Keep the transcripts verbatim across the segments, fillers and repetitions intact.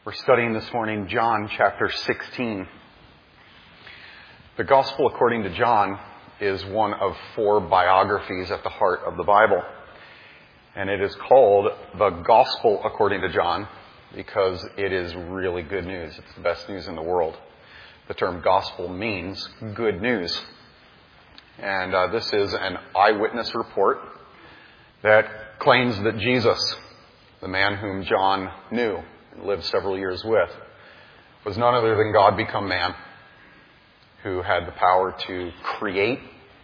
We're studying this morning John chapter sixteen. The Gospel according to John is one of four biographies at the heart of the Bible. And it is called the Gospel according to John because it is really good news. It's the best news in the world. The term gospel means good news. And uh, this is an eyewitness report that claims that Jesus, the man whom John knew and lived several years with, was none other than God become man, who had the power to create.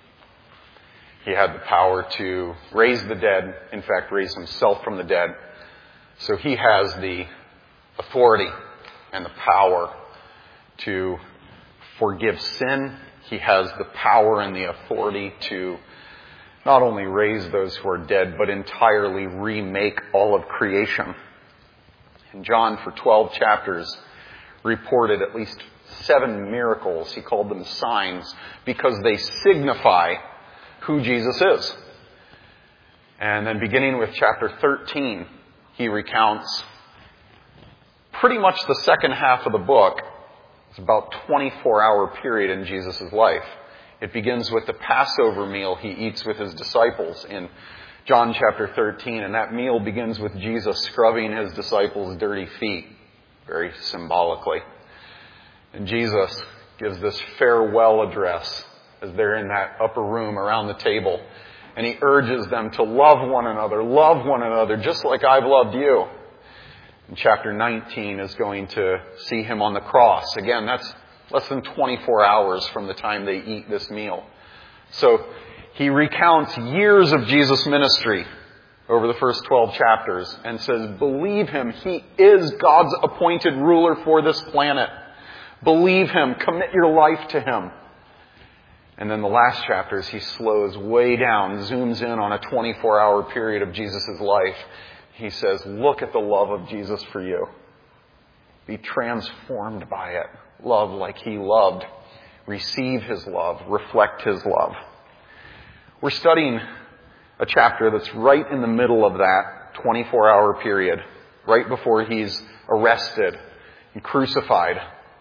He had the power to raise the dead, in fact, raise himself from the dead. So he has the authority and the power to forgive sin. He has the power and the authority to not only raise those who are dead, but entirely remake all of creation. And John, for twelve chapters, reported at least seven miracles. He called them signs because they signify who Jesus is. And then beginning with chapter thirteen, he recounts pretty much the second half of the book. It's about a twenty-four hour period in Jesus' life. It begins with the Passover meal he eats with his disciples in John chapter thirteen. And that meal begins with Jesus scrubbing his disciples' dirty feet, very symbolically. And Jesus gives this farewell address as they're in that upper room around the table. And he urges them to love one another, love one another, just like I've loved you. And chapter nineteen is going to see him on the cross. Again, that's less than twenty-four hours from the time they eat this meal. So he recounts years of Jesus' ministry over the first twelve chapters and says, believe him. He is God's appointed ruler for this planet. Believe him. Commit your life to him. And then the last chapters, he slows way down, zooms in on a twenty-four hour period of Jesus' life. He says, look at the love of Jesus for you. Be transformed by it. Love like he loved. Receive his love. Reflect his love. We're studying a chapter that's right in the middle of that twenty-four hour period, right before he's arrested and crucified.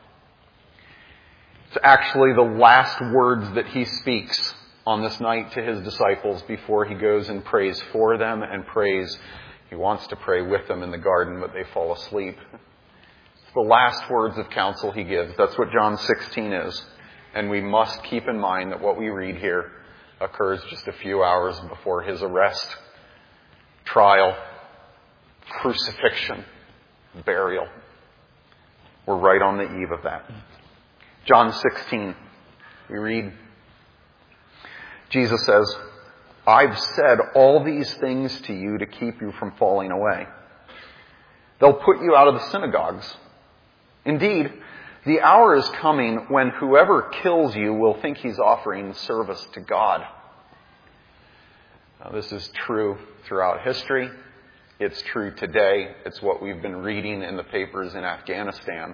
It's actually the last words that he speaks on this night to his disciples before he goes and prays for them and prays. He wants to pray with them in the garden, but they fall asleep. It's the last words of counsel he gives. That's what John sixteen is. And we must keep in mind that what we read here occurs just a few hours before his arrest, trial, crucifixion, burial. We're right on the eve of that. John sixteen, we read, Jesus says, I've said all these things to you to keep you from falling away. They'll put you out of the synagogues. Indeed, the hour is coming when whoever kills you will think he's offering service to God. Now, this is true throughout history. It's true today. It's what we've been reading in the papers in Afghanistan.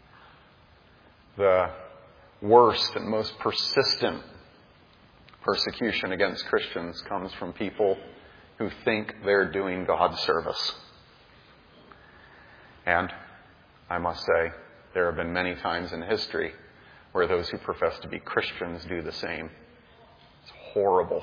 The worst and most persistent persecution against Christians comes from people who think they're doing God's service. And I must say, there have been many times in history where those who profess to be Christians do the same. It's horrible.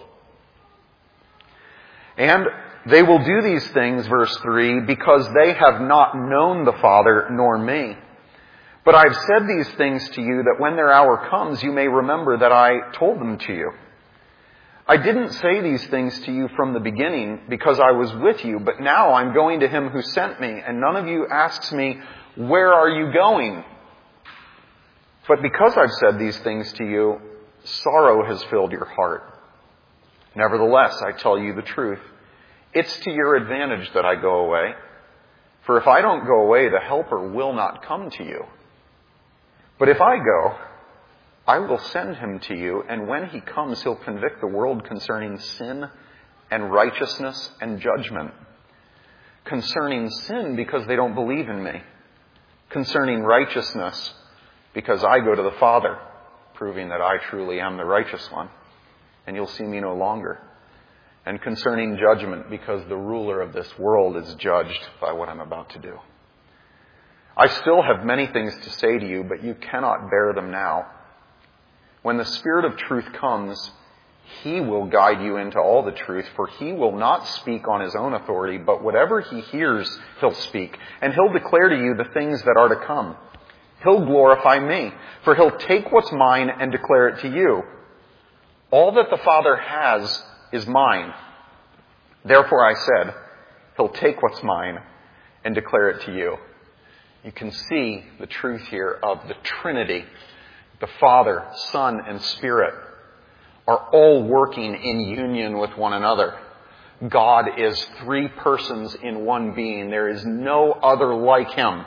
And they will do these things, verse three, because they have not known the Father nor me. But I've said these things to you that when their hour comes, you may remember that I told them to you. I didn't say these things to you from the beginning because I was with you, but now I'm going to him who sent me, and none of you asks me, where are you going? But because I've said these things to you, sorrow has filled your heart. Nevertheless, I tell you the truth. It's to your advantage that I go away. For if I don't go away, the Helper will not come to you. But if I go, I will send him to you, and when he comes, he'll convict the world concerning sin and righteousness and judgment. Concerning sin, because they don't believe in me. Concerning righteousness, because I go to the Father, proving that I truly am the righteous one, and you'll see me no longer. And concerning judgment, because the ruler of this world is judged by what I'm about to do. I still have many things to say to you, but you cannot bear them now. When the Spirit of truth comes, He will guide you into all the truth, for He will not speak on His own authority, but whatever He hears, He'll speak, and He'll declare to you the things that are to come. He'll glorify me, for He'll take what's mine and declare it to you. All that the Father has is mine. Therefore I said, He'll take what's mine and declare it to you. You can see the truth here of the Trinity. The Father, Son, and Spirit are all working in union with one another. God is three persons in one being. There is no other like Him.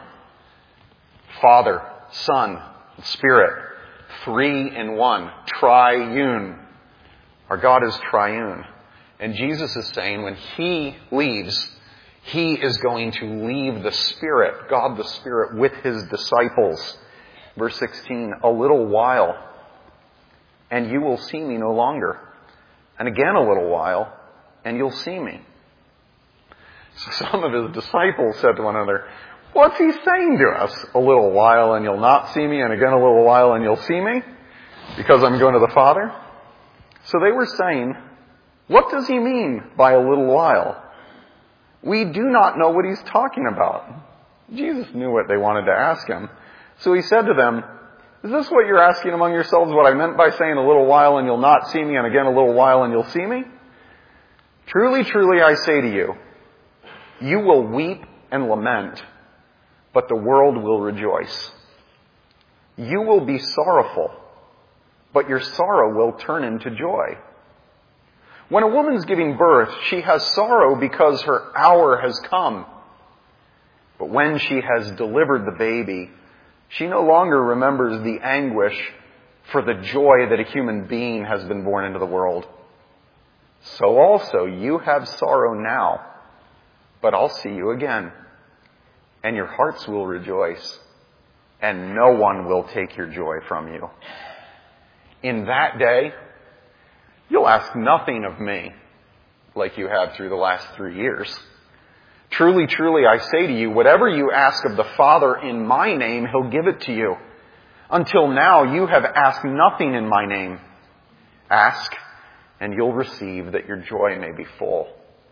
Father, Son, and Spirit, three in one, triune. Our God is triune. And Jesus is saying when He leaves, He is going to leave the Spirit, God the Spirit, with His disciples. Verse sixteen, a little while, and you will see me no longer. And again a little while, and you'll see me. So some of His disciples said to one another, what's He saying to us? A little while and you'll not see me, and again a little while and you'll see me? Because I'm going to the Father? So they were saying, what does He mean by a little while? We do not know what He's talking about. Jesus knew what they wanted to ask Him. So He said to them, is this what you're asking among yourselves, what I meant by saying a little while and you'll not see me, and again a little while and you'll see me? Truly, truly, I say to you, you will weep and lament, but the world will rejoice. You will be sorrowful, but your sorrow will turn into joy. When a woman's giving birth, she has sorrow because her hour has come. But when she has delivered the baby, she no longer remembers the anguish for the joy that a human being has been born into the world. So also you have sorrow now, but I'll see you again, and your hearts will rejoice, and no one will take your joy from you. In that day, you'll ask nothing of me like you have through the last three years. Truly, truly, I say to you, whatever you ask of the Father in my name, He'll give it to you. Until now, you have asked nothing in my name. Ask, and you'll receive, that your joy may be full.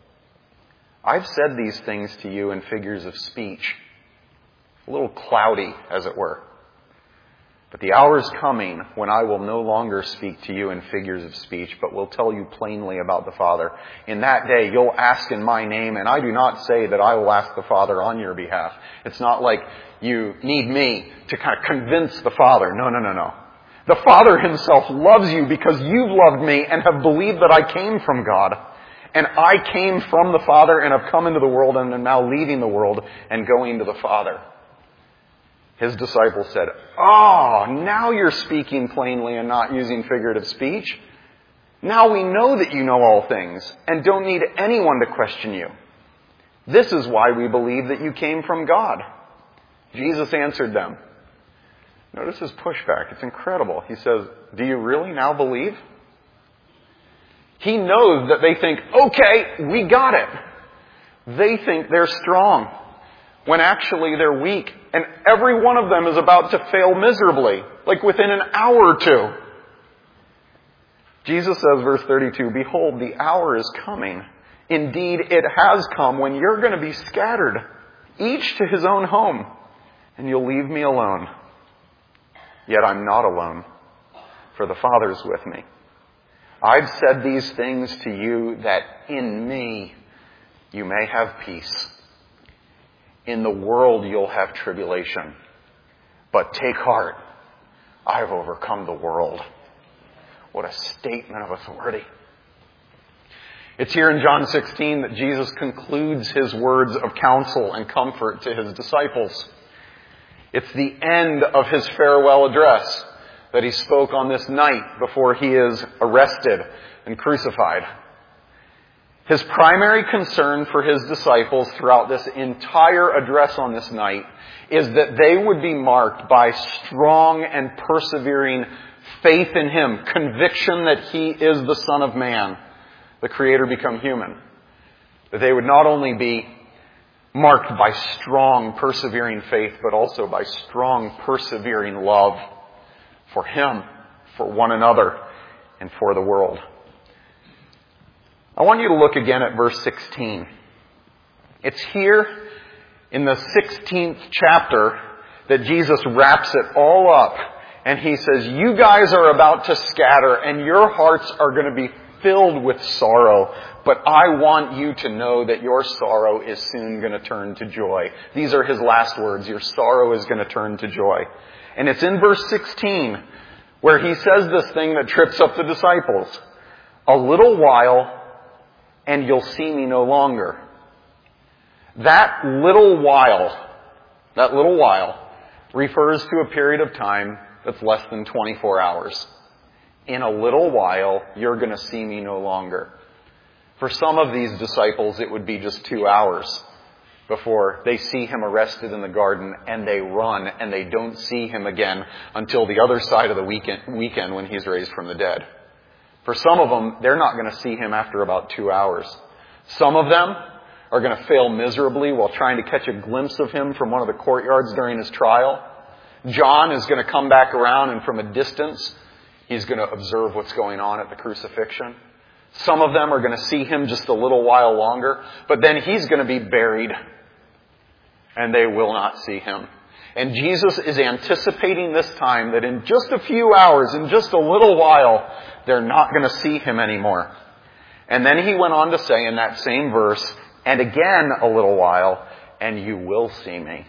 I've said these things to you in figures of speech, a little cloudy, as it were. But the hour is coming when I will no longer speak to you in figures of speech, but will tell you plainly about the Father. In that day, you'll ask in my name, and I do not say that I will ask the Father on your behalf. It's not like you need me to kind of convince the Father. No, no, no, no. The Father Himself loves you because you've loved me and have believed that I came from God. And I came from the Father and have come into the world and am now leaving the world and going to the Father. His disciples said, oh, now you're speaking plainly and not using figurative speech. Now we know that you know all things and don't need anyone to question you. This is why we believe that you came from God. Jesus answered them. Notice his pushback. It's incredible. He says, do you really now believe? He knows that they think, okay, we got it. They think they're strong, when actually they're weak. And every one of them is about to fail miserably, like within an hour or two. Jesus says, verse thirty-two, behold, the hour is coming. Indeed, it has come when you're going to be scattered, each to his own home, and you'll leave me alone. Yet I'm not alone, for the Father's with me. I've said these things to you that in me you may have peace. In the world you'll have tribulation. But take heart, I've overcome the world. What a statement of authority. It's here in John sixteen that Jesus concludes his words of counsel and comfort to his disciples. It's the end of his farewell address that he spoke on this night before he is arrested and crucified. His primary concern for his disciples throughout this entire address on this night is that they would be marked by strong and persevering faith in him, conviction that he is the Son of Man, the Creator become human. That they would not only be marked by strong, persevering faith, but also by strong, persevering love for Him, for one another, and for the world. I want you to look again at verse sixteen. It's here in the sixteenth chapter that Jesus wraps it all up, and He says, you guys are about to scatter, and your hearts are going to be filled with sorrow, but I want you to know that your sorrow is soon going to turn to joy. These are His last words. Your sorrow is going to turn to joy. And it's in verse sixteen where He says this thing that trips up the disciples. A little while and you'll see me no longer. That little while, that little while refers to a period of time that's less than twenty-four hours. In a little while, you're going to see me no longer. For some of these disciples, it would be just two hours before they see Him arrested in the garden and they run and they don't see Him again until the other side of the weekend, weekend when He's raised from the dead. For some of them, they're not going to see Him after about two hours. Some of them are going to fail miserably while trying to catch a glimpse of Him from one of the courtyards during His trial. John is going to come back around, and from a distance, he's going to observe what's going on at the crucifixion. Some of them are going to see Him just a little while longer, but then He's going to be buried, and they will not see Him. And Jesus is anticipating this time that in just a few hours, in just a little while, they're not going to see Him anymore. And then He went on to say in that same verse, and again a little while, and you will see me.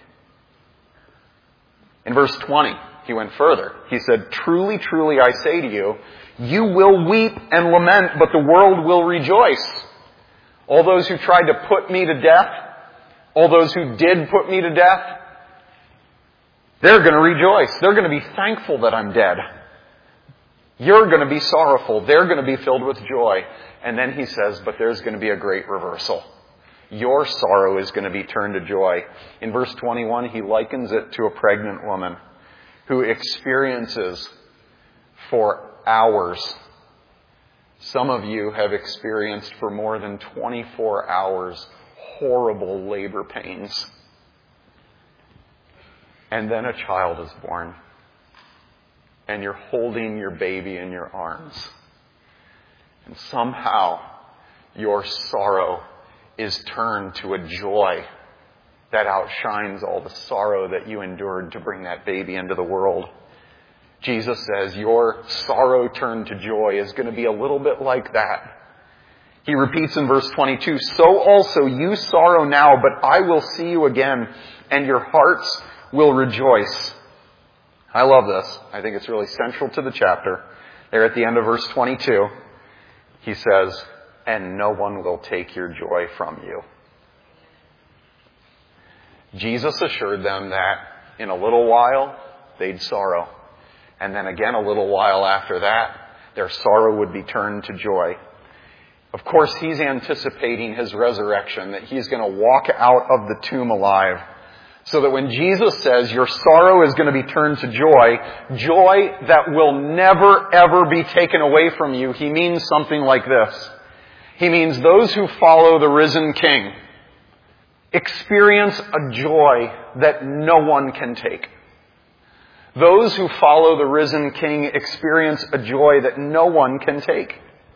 In verse twenty, He went further. He said, truly, truly, I say to you, you will weep and lament, but the world will rejoice. All those who tried to put me to death, all those who did put me to death, they're going to rejoice. They're going to be thankful that I'm dead. You're going to be sorrowful. They're going to be filled with joy. And then He says, but there's going to be a great reversal. Your sorrow is going to be turned to joy. In verse twenty-one, He likens it to a pregnant woman who experiences for hours. Some of you have experienced for more than twenty-four hours horrible labor pains. And then a child is born. And you're holding your baby in your arms. And somehow your sorrow is turned to a joy that outshines all the sorrow that you endured to bring that baby into the world. Jesus says your sorrow turned to joy is going to be a little bit like that. He repeats in verse twenty-two, so also you sorrow now, but I will see you again, and your hearts will rejoice. I love this. I think it's really central to the chapter. There at the end of verse twenty-two, He says, and no one will take your joy from you. Jesus assured them that in a little while, they'd sorrow. And then again, a little while after that, their sorrow would be turned to joy. Of course, He's anticipating His resurrection, that He's going to walk out of the tomb alive. So that when Jesus says your sorrow is going to be turned to joy, joy that will never ever be taken away from you, He means something like this. He means those who follow the risen King experience a joy that no one can take. Those who follow the risen King experience a joy that no one can take.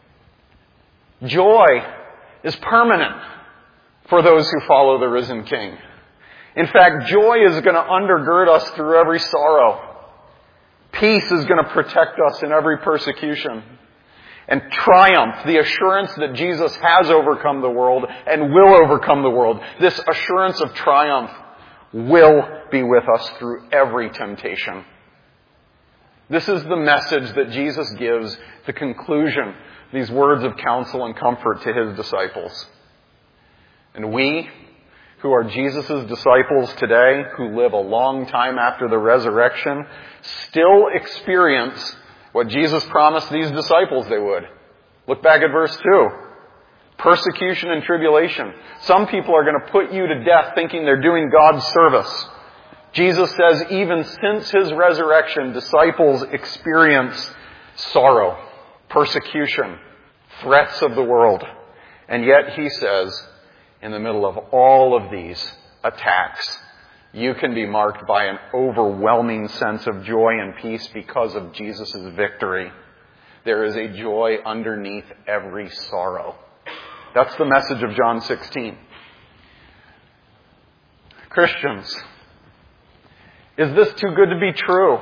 Joy is permanent for those who follow the risen King. In fact, joy is going to undergird us through every sorrow. Peace is going to protect us in every persecution. And triumph, the assurance that Jesus has overcome the world and will overcome the world, this assurance of triumph will be with us through every temptation. This is the message that Jesus gives, the conclusion, these words of counsel and comfort to His disciples. And we, who are Jesus' disciples today, who live a long time after the resurrection, still experience what Jesus promised these disciples they would. Look back at verse two. Persecution and tribulation. Some people are going to put you to death thinking they're doing God's service. Jesus says even since His resurrection, disciples experience sorrow, persecution, threats of the world. And yet He says, in the middle of all of these attacks, you can be marked by an overwhelming sense of joy and peace because of Jesus' victory. There is a joy underneath every sorrow. That's the message of John sixteen. Christians, is this too good to be true?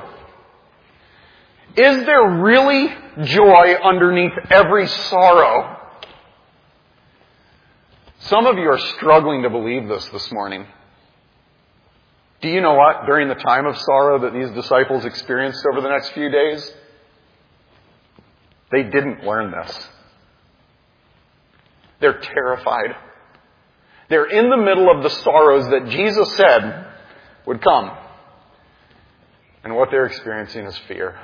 Is there really joy underneath every sorrow? Some of you are struggling to believe this this morning. Do you know what? During the time of sorrow that these disciples experienced over the next few days, they didn't learn this. They're terrified. They're in the middle of the sorrows that Jesus said would come. And what they're experiencing is fear.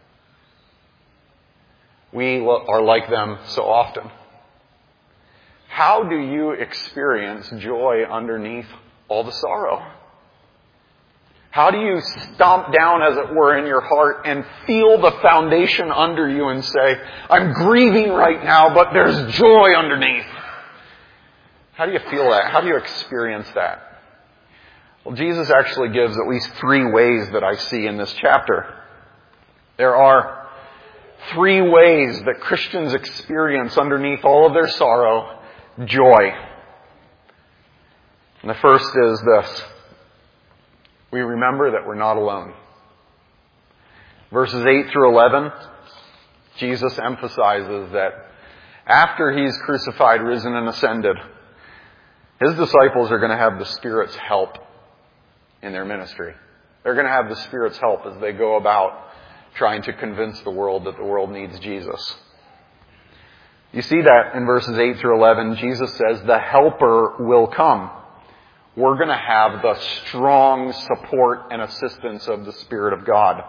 We are like them so often. How do you experience joy underneath all the sorrow? How do you stomp down, as it were, in your heart and feel the foundation under you and say, I'm grieving right now, but there's joy underneath? How do you feel that? How do you experience that? Well, Jesus actually gives at least three ways that I see in this chapter. There are three ways that Christians experience underneath all of their sorrow joy. And the first is this. We remember that we're not alone. Verses eight through eleven, Jesus emphasizes that after He's crucified, risen, and ascended, His disciples are going to have the Spirit's help in their ministry. They're going to have the Spirit's help as they go about trying to convince the world that the world needs Jesus. You see that in verses eight through eleven. Jesus says the Helper will come. We're going to have the strong support and assistance of the Spirit of God.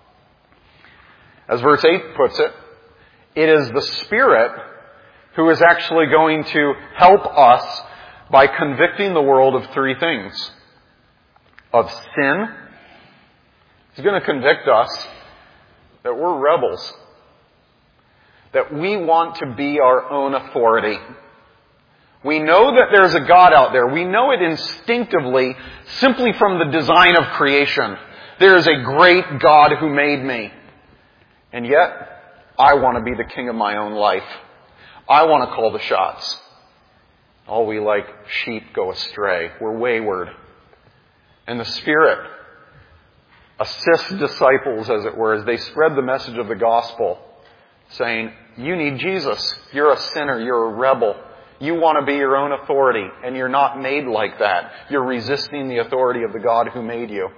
As verse eight puts it, it is the Spirit who is actually going to help us by convicting the world of three things. Of sin. He's going to convict us that we're rebels. That we want to be our own authority. We know that there's a God out there. We know it instinctively simply from the design of creation. There is a great God who made me. And yet, I want to be the king of my own life. I want to call the shots. All we like sheep go astray. We're wayward. And the Spirit assists disciples, as it were, as they spread the message of the gospel, saying, you need Jesus. You're a sinner. You're a rebel. You want to be your own authority, and you're not made like that. You're resisting the authority of the God who made you.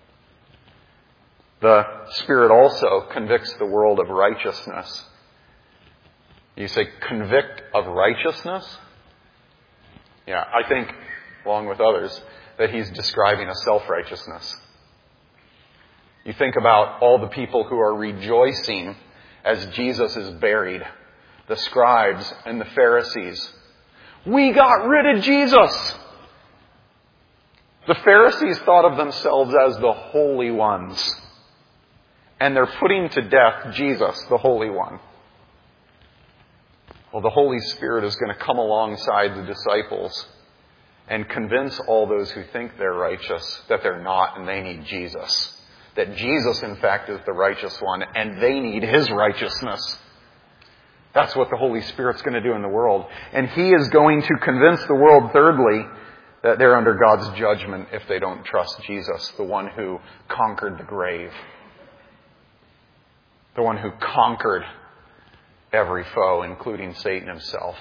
The Spirit also convicts the world of righteousness. You say, convict of righteousness? Yeah, I think, along with others, that He's describing a self-righteousness. You think about all the people who are rejoicing as Jesus is buried. The scribes and the Pharisees. We got rid of Jesus! The Pharisees thought of themselves as the holy ones. And they're putting to death Jesus, the Holy One. Well, the Holy Spirit is going to come alongside the disciples and convince all those who think they're righteous that they're not and they need Jesus. That Jesus, in fact, is the righteous one and they need His righteousness. That's what the Holy Spirit's going to do in the world. And He is going to convince the world, thirdly, that they're under God's judgment if they don't trust Jesus, the one who conquered the grave. The one who conquered every foe, including Satan himself.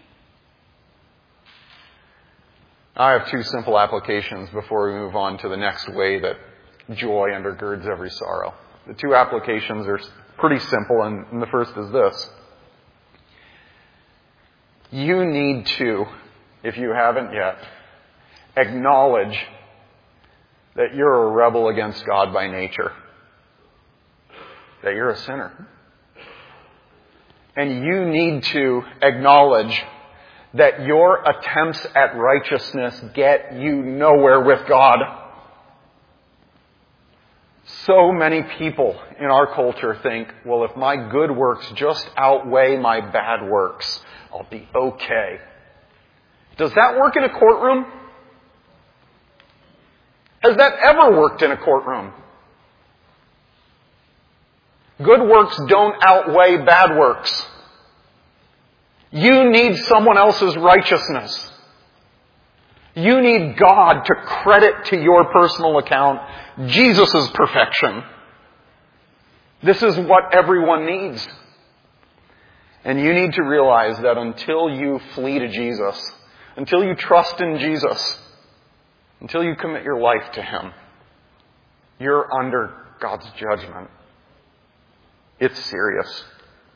I have two simple applications before we move on to the next way that joy undergirds every sorrow. The two applications are pretty simple, and the first is this. You need to, if you haven't yet, acknowledge that you're a rebel against God by nature. That you're a sinner. And you need to acknowledge that your attempts at righteousness get you nowhere with God. So many people in our culture think, well, if my good works just outweigh my bad works, I'll be okay. Does that work in a courtroom? Has that ever worked in a courtroom? Good works don't outweigh bad works. You need someone else's righteousness. You need God to credit to your personal account Jesus' perfection. This is what everyone needs. And you need to realize that until you flee to Jesus, until you trust in Jesus, until you commit your life to Him, you're under God's judgment. It's serious.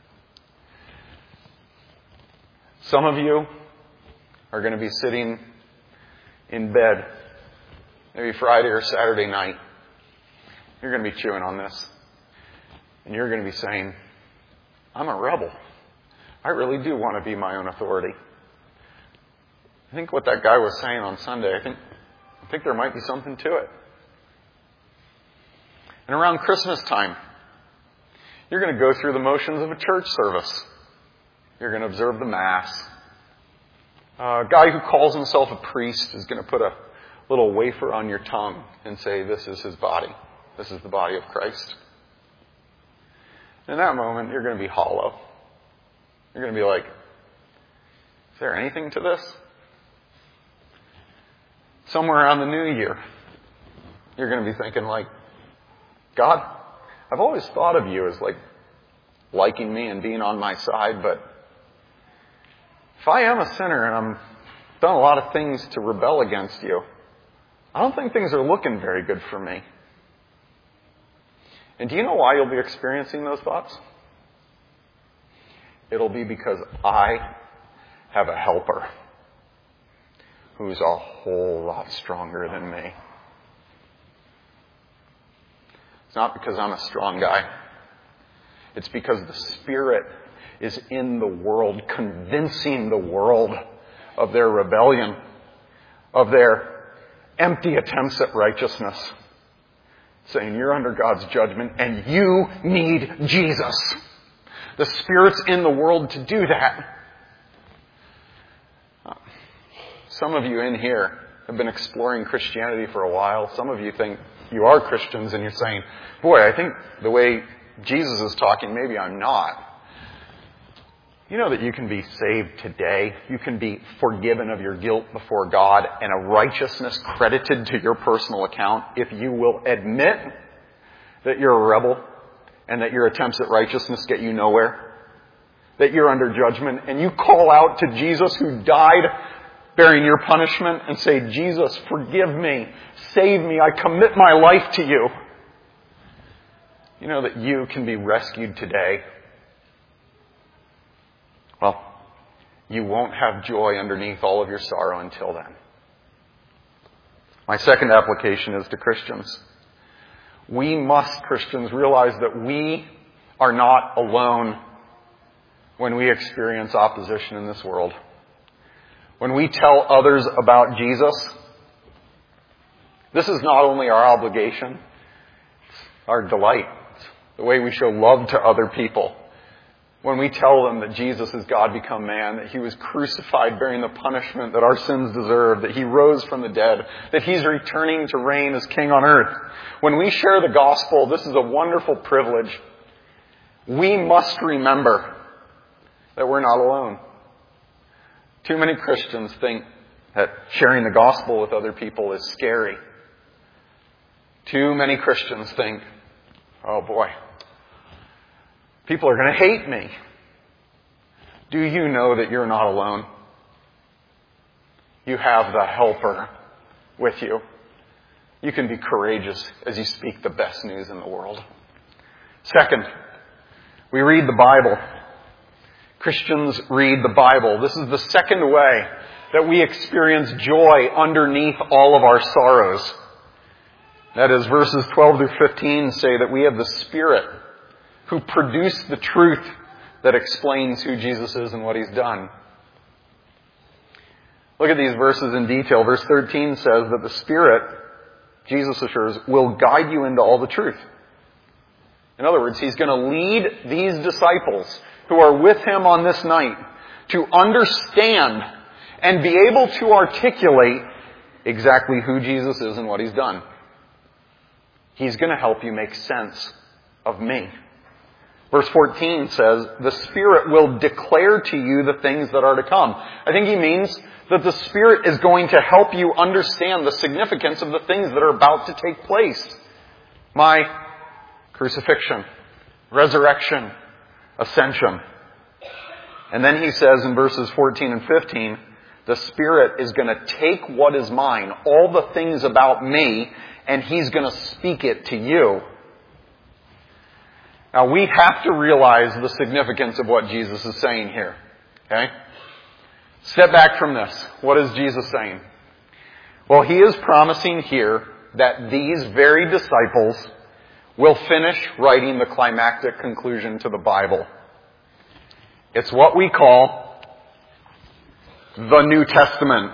Some of you are going to be sitting in bed, maybe Friday or Saturday night. You're going to be chewing on this. And you're going to be saying, I'm a rebel. I really do want to be my own authority. I think what that guy was saying on Sunday, I think, I think there might be something to it. And around Christmas time, you're going to go through the motions of a church service. You're going to observe the Mass. A guy who calls himself a priest is going to put a little wafer on your tongue and say, this is his body. This is the body of Christ. In that moment, you're going to be hollow. You're going to be like, is there anything to this? Somewhere around the new year, you're going to be thinking like, God, I've always thought of you as like liking me and being on my side, but if I am a sinner and I'm done a lot of things to rebel against you, I don't think things are looking very good for me. And do you know why you'll be experiencing those thoughts? It'll be because I have a helper who's a whole lot stronger than me. It's not because I'm a strong guy. It's because the Spirit is in the world, convincing the world of their rebellion, of their empty attempts at righteousness, saying you're under God's judgment and you need Jesus. The Spirit's in the world to do that. Some of you in here have been exploring Christianity for a while. Some of you think you are Christians and you're saying, boy, I think the way Jesus is talking, maybe I'm not. You know that you can be saved today. You can be forgiven of your guilt before God and a righteousness credited to your personal account if you will admit that you're a rebel and that your attempts at righteousness get you nowhere. That you're under judgment and you call out to Jesus who died bearing your punishment and say, Jesus, forgive me, save me, I commit my life to you. You know that you can be rescued today. Well, you won't have joy underneath all of your sorrow until then. My second application is to Christians. We must, Christians, realize that we are not alone when we experience opposition in this world. When we tell others about Jesus, this is not only our obligation, it's our delight. It's the way we show love to other people. When we tell them that Jesus is God become man, that He was crucified bearing the punishment that our sins deserve, that He rose from the dead, that He's returning to reign as King on earth. When we share the gospel, this is a wonderful privilege. We must remember that we're not alone. Too many Christians think that sharing the gospel with other people is scary. Too many Christians think, oh boy, people are going to hate me. Do you know that you're not alone? You have the helper with you. You can be courageous as you speak the best news in the world. Second, we read the Bible. Christians read the Bible. This is the second way that we experience joy underneath all of our sorrows. That is, verses twelve through fifteen say that we have the Spirit who produced the truth that explains who Jesus is and what He's done. Look at these verses in detail. Verse thirteen says that the Spirit, Jesus assures, will guide you into all the truth. In other words, He's going to lead these disciples who are with Him on this night to understand and be able to articulate exactly who Jesus is and what He's done. He's going to help you make sense of me. Verse fourteen says, the Spirit will declare to you the things that are to come. I think he means that the Spirit is going to help you understand the significance of the things that are about to take place. My crucifixion, resurrection, ascension. And then he says in verses fourteen and fifteen, the Spirit is going to take what is mine, all the things about me, and He's going to speak it to you. Now, we have to realize the significance of what Jesus is saying here. Okay? Step back from this. What is Jesus saying? Well, He is promising here that these very disciples will finish writing the climactic conclusion to the Bible. It's what we call the New Testament.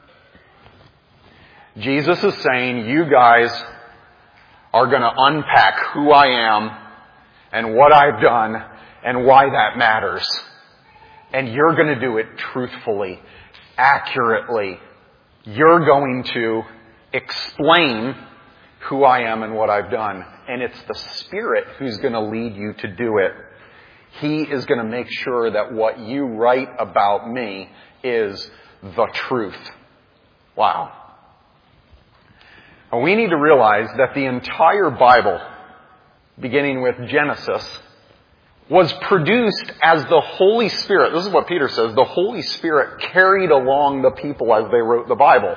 Jesus is saying, you guys are going to unpack who I am and what I've done and why that matters. And you're going to do it truthfully, accurately. You're going to explain who I am and what I've done. And it's the Spirit who's going to lead you to do it. He is going to make sure that what you write about me is the truth. Wow. And we need to realize that the entire Bible, beginning with Genesis, was produced as the Holy Spirit. This is what Peter says. The Holy Spirit carried along the people as they wrote the Bible.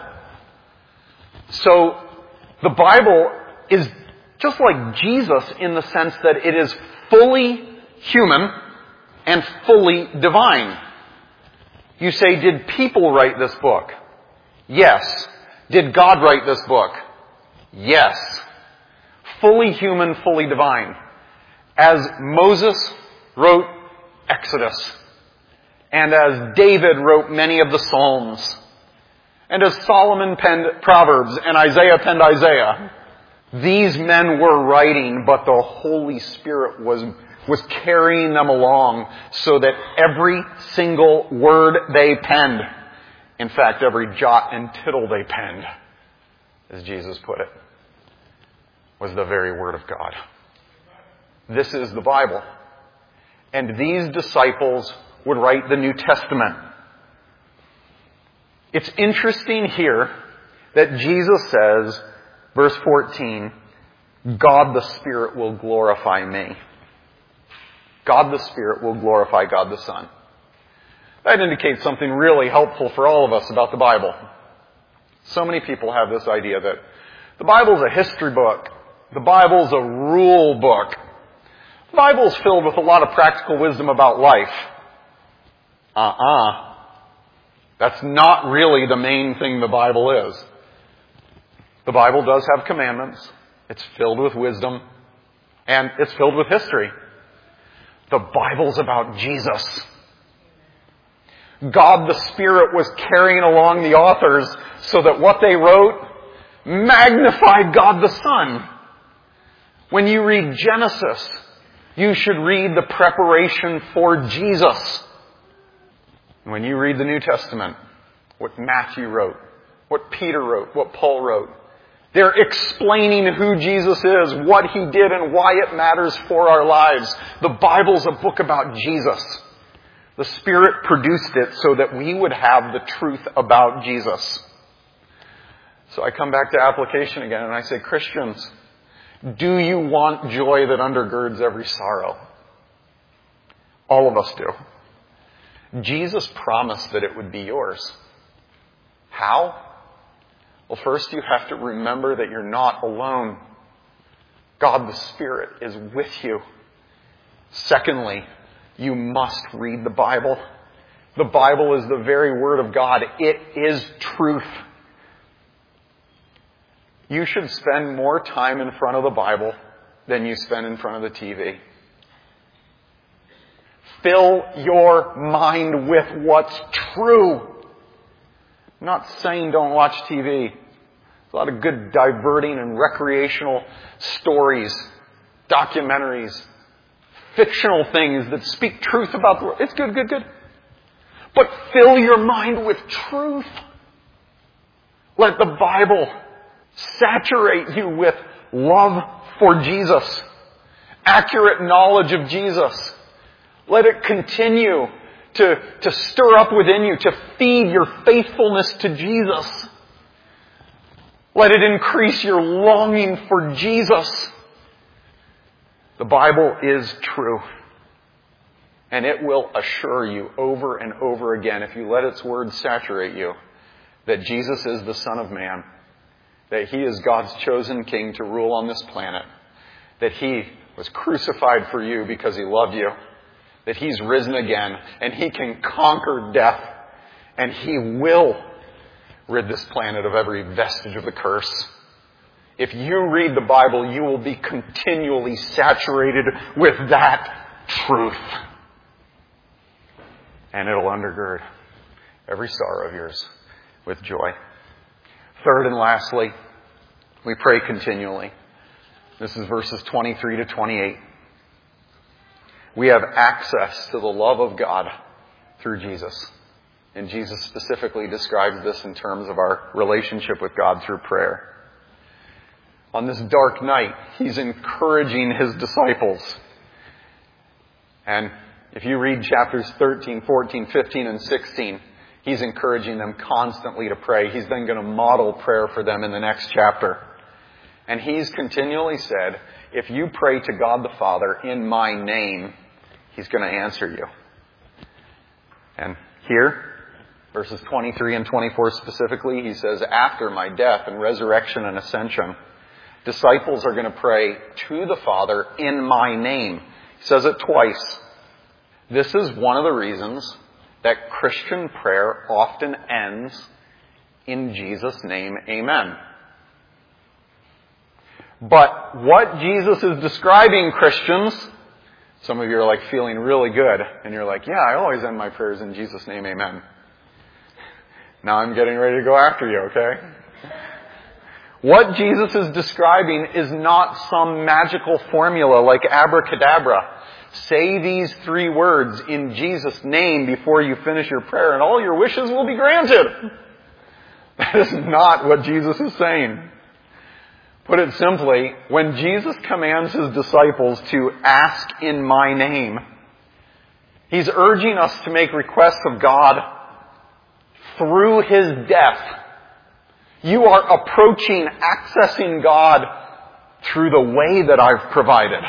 So the Bible is just like Jesus in the sense that it is fully human and fully divine. You say, did people write this book? Yes. Did God write this book? Yes. Fully human, fully divine. As Moses wrote Exodus, and as David wrote many of the Psalms, and as Solomon penned Proverbs, and Isaiah penned Isaiah, these men were writing, but the Holy Spirit was, was carrying them along so that every single word they penned, in fact, every jot and tittle they penned, as Jesus put it, was the very Word of God. This is the Bible. And these disciples would write the New Testament. It's interesting here that Jesus says, verse fourteen, God the Spirit will glorify me. God the Spirit will glorify God the Son. That indicates something really helpful for all of us about the Bible. So many people have this idea that the Bible's a history book. The Bible's a rule book. The Bible's filled with a lot of practical wisdom about life. Uh-uh. That's not really the main thing the Bible is. The Bible does have commandments. It's filled with wisdom. And it's filled with history. The Bible's about Jesus. God the Spirit was carrying along the authors so that what they wrote magnified God the Son. When you read Genesis, you should read the preparation for Jesus. When you read the New Testament, what Matthew wrote, what Peter wrote, what Paul wrote, they're explaining who Jesus is, what He did, and why it matters for our lives. The Bible's a book about Jesus. The Spirit produced it so that we would have the truth about Jesus. So I come back to application again and I say, Christians, do you want joy that undergirds every sorrow? All of us do. Jesus promised that it would be yours. How? Well, first you have to remember that you're not alone. God the Spirit is with you. Secondly, you must read the Bible. The Bible is the very Word of God. It is truth. You should spend more time in front of the Bible than you spend in front of the T V. Fill your mind with what's true. I'm not saying don't watch T V. There's a lot of good diverting and recreational stories, documentaries, fictional things that speak truth about the world. It's good, good, good. But fill your mind with truth. Let the Bible saturate you with love for Jesus, accurate knowledge of Jesus. Let it continue to, to stir up within you, to feed your faithfulness to Jesus. Let it increase your longing for Jesus. The Bible is true. And it will assure you over and over again, if you let its words saturate you, that Jesus is the Son of Man, that He is God's chosen King to rule on this planet, that He was crucified for you because He loved you, that He's risen again, and He can conquer death, and He will rid this planet of every vestige of the curse. If you read the Bible, you will be continually saturated with that truth. And it'll undergird every sorrow of yours with joy. Third and lastly, we pray continually. This is verses twenty-three to twenty-eight. We have access to the love of God through Jesus. And Jesus specifically describes this in terms of our relationship with God through prayer. On this dark night, He's encouraging His disciples. And if you read chapters thirteen, fourteen, fifteen, and sixteen, He's encouraging them constantly to pray. He's then going to model prayer for them in the next chapter. And He's continually said, if you pray to God the Father in my name, He's going to answer you. And here, verses twenty-three and twenty-four specifically, He says, after my death and resurrection and ascension, disciples are going to pray to the Father in my name. He says it twice. This is one of the reasons that Christian prayer often ends in Jesus' name, amen. But what Jesus is describing, Christians, some of you are like feeling really good, and you're like, yeah, I always end my prayers in Jesus' name, amen. Now I'm getting ready to go after you, okay? What Jesus is describing is not some magical formula like abracadabra. Say these three words in Jesus' name before you finish your prayer and all your wishes will be granted. That is not what Jesus is saying. Put it simply, when Jesus commands His disciples to ask in my name, He's urging us to make requests of God through His death. You are approaching, accessing God through the way that I've provided.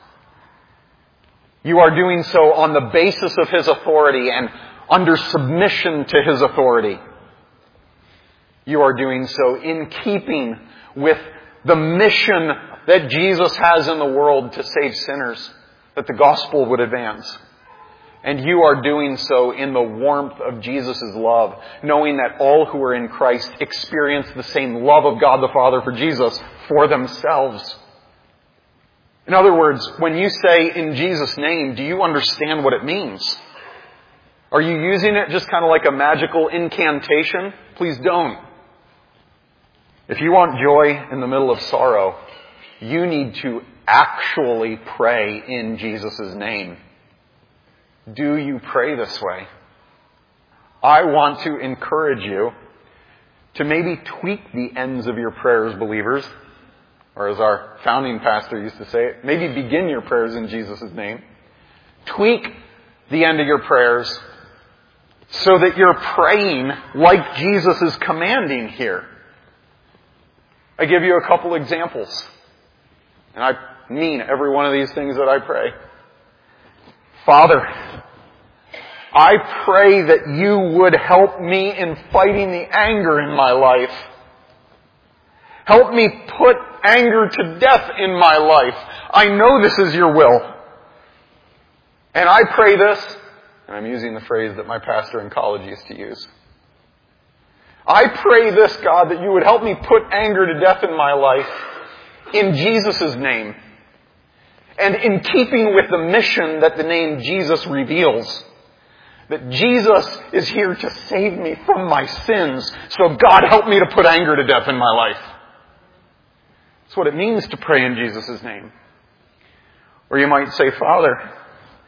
You are doing so on the basis of His authority and under submission to His authority. You are doing so in keeping with the mission that Jesus has in the world to save sinners, that the gospel would advance. And you are doing so in the warmth of Jesus' love, knowing that all who are in Christ experience the same love of God the Father for Jesus for themselves. In other words, when you say in Jesus' name, do you understand what it means? Are you using it just kind of like a magical incantation? Please don't. If you want joy in the middle of sorrow, you need to actually pray in Jesus' name. Do you pray this way? I want to encourage you to maybe tweak the ends of your prayers, believers. Or as our founding pastor used to say it, maybe begin your prayers in Jesus' name. Tweak the end of your prayers so that you're praying like Jesus is commanding here. I give you a couple examples. And I mean every one of these things that I pray. Father, I pray that you would help me in fighting the anger in my life. Help me put anger to death in my life. I know this is your will. And I pray this, and I'm using the phrase that my pastor in college used to use. I pray this, God, that you would help me put anger to death in my life in Jesus' name. And in keeping with the mission that the name Jesus reveals. That Jesus is here to save me from my sins. So God, help me to put anger to death in my life. That's what it means to pray in Jesus' name. Or you might say, Father,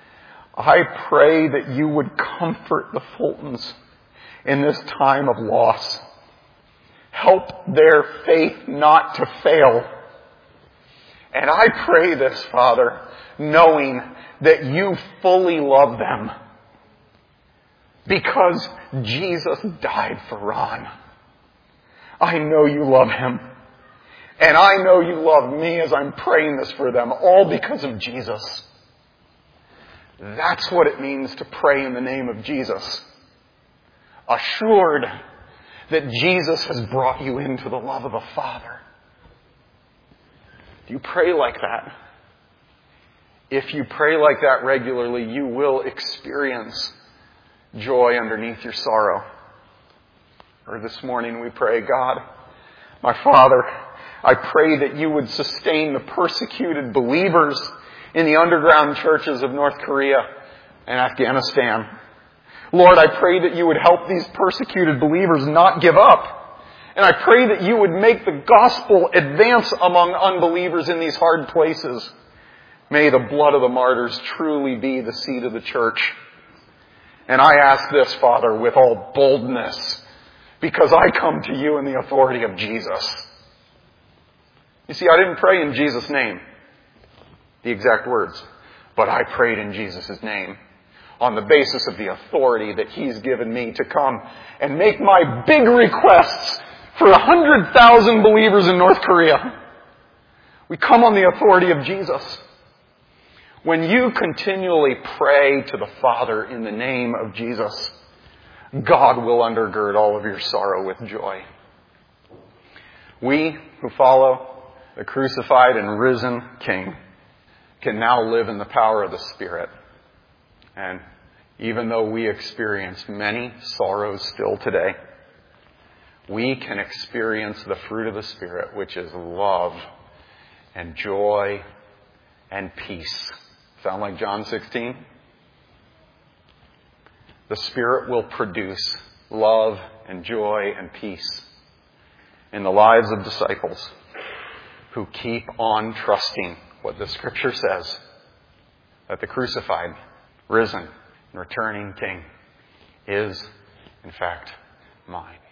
I pray that you would comfort the Fultons in this time of loss. Help their faith not to fail. And I pray this, Father, knowing that you fully love them because Jesus died for Ron. I know you love him. And I know you love me as I'm praying this for them, all because of Jesus. That's what it means to pray in the name of Jesus. Assured that Jesus has brought you into the love of the Father. Do you pray like that? If you pray like that regularly, you will experience joy underneath your sorrow. Or this morning we pray, God, my Father, I pray that you would sustain the persecuted believers in the underground churches of North Korea and Afghanistan. Lord, I pray that you would help these persecuted believers not give up. And I pray that you would make the gospel advance among unbelievers in these hard places. May the blood of the martyrs truly be the seed of the church. And I ask this, Father, with all boldness, because I come to you in the authority of Jesus. You see, I didn't pray in Jesus' name, the exact words, but I prayed in Jesus' name on the basis of the authority that he's given me to come and make my big requests for a hundred thousand believers in North Korea. We come on the authority of Jesus. When you continually pray to the Father in the name of Jesus, God will undergird all of your sorrow with joy. We who follow the crucified and risen King can now live in the power of the Spirit. And even though we experience many sorrows still today, we can experience the fruit of the Spirit, which is love and joy and peace. Sound like John sixteen? The Spirit will produce love and joy and peace in the lives of disciples who keep on trusting what the Scripture says, that the crucified, risen, and returning King is, in fact, mine.